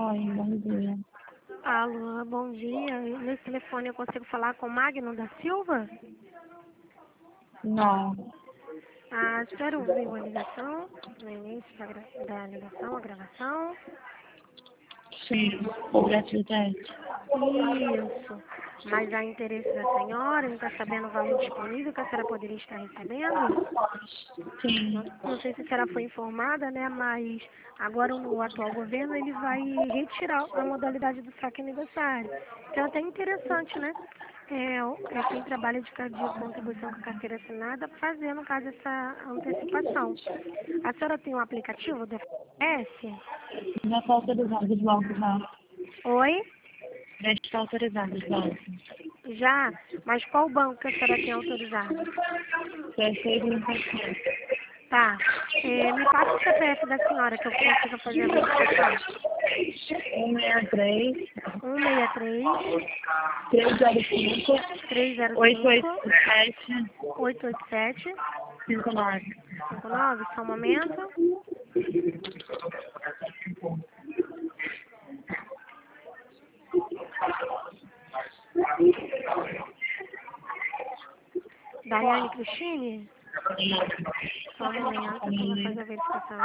Oi, bom dia. Alô, bom dia. Nesse telefone eu consigo falar com Magno da Silva? Não, Ah, espero ouvir a ligação, no início da ligação, a gravação. sim, por gratuidade. Isso. Mas há interesse da senhora em estar sabendo o valor disponível que a senhora poderia estar recebendo? Sim, Não sei se a senhora foi informada, né? Mas agora o atual governo ele vai retirar a modalidade do saque aniversário. Então é até interessante, né? Quem trabalha de contribuição com a carteira assinada fazer, no caso, essa antecipação. A senhora tem um aplicativo do FS? já está autorizado os bancos, não. Oi? Já está autorizado os bancos. Já? Mas qual banco que a senhora tem autorizado? Terceiro e terceiro. Tá. Me passa o CPF da senhora que eu consiga fazer a verificação. 163 163 305 305 887 887 59. 59, só um momento. Daiane Cristine? Só um momento que eu vou fazer a verificação.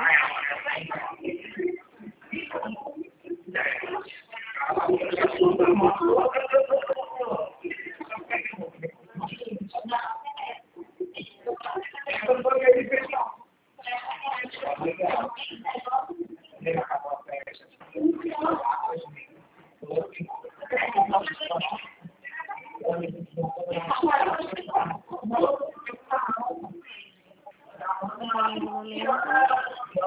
Um momento.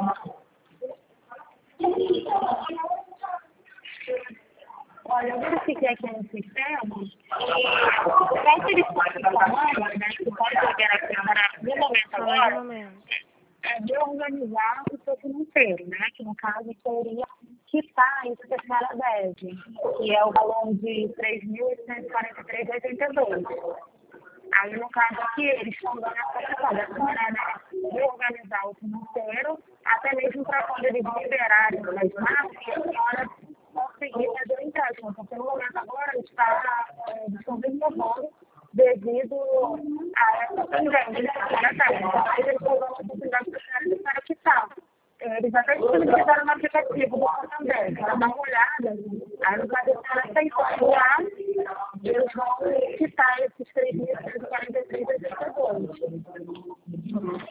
Olha, eu verifiquei aqui no sistema, qual que eles estão falando, né, que pode liberar a câmera no momento Só mais um agora, momento. é de organizar o seu financeiro, né, que no caso seria quitar isso que a senhora deve, que é o valor de R$ 3.843,82. Aí, no caso aqui, eles estão dando essa questão da senhora, né, de organizar o financeiro, até mesmo para quando eles liberarem as máquinas, a senhora conseguir fazer o empréstimo, porque no momento agora está desenvolvendo devido a essa pandemia que a senhora tem. Então, eles estão dando a oportunidade para quitar. Eles até disponibilizaram no aplicativo do Santander, para dar uma olhada, aí no caso de aceitar lá, eles vão quitar esses 3.143,82.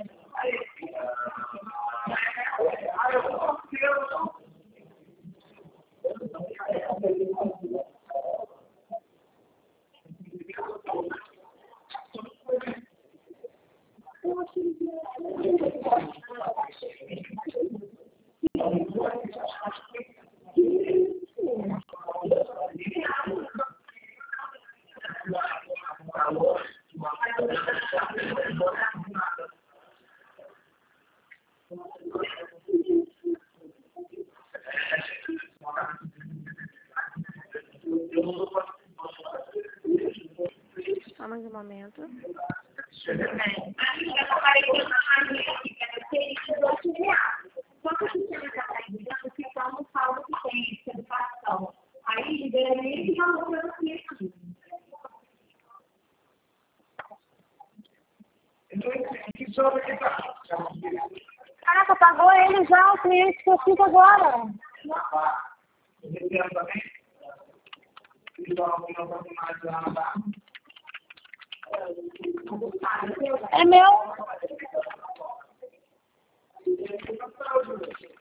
Só mais um momento. Caraca, pagou ele já, o cliente que eu fico agora. É meu.